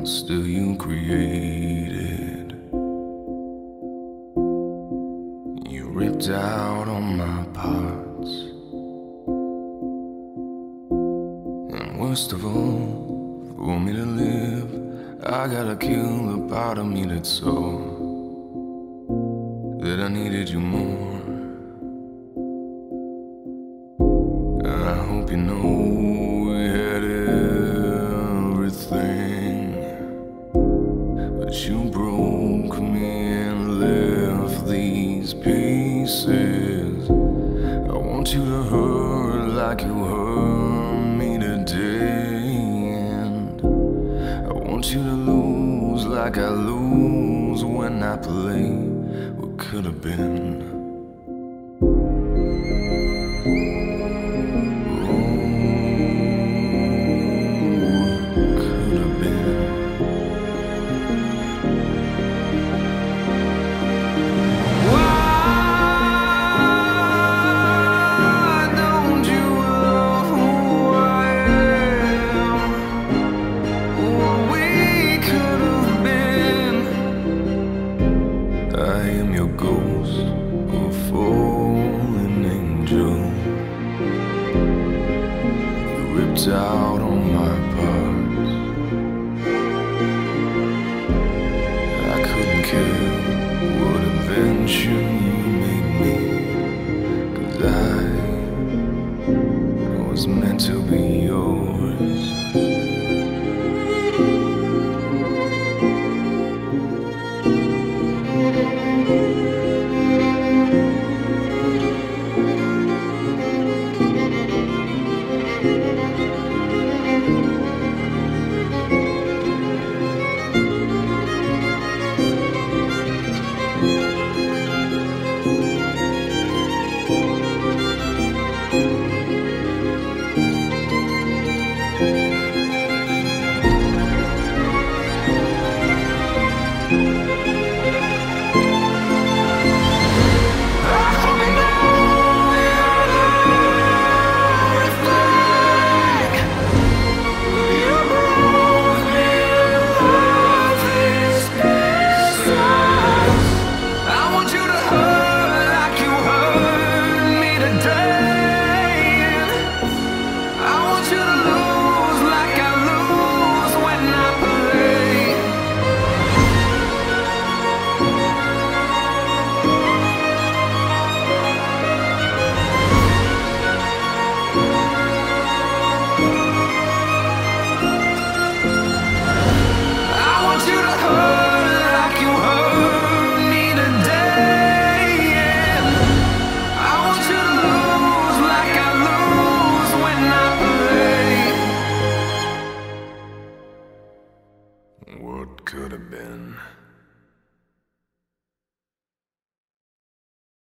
monster you created. You ripped out all my parts, and worst of all, for me to live, I gotta kill the part of me that saw that I needed you more. I hope you know we had everything, but you broke me and left these pieces. I want you to hurt like you hurt me today, and I want you to lose like I lose when I play what could have been.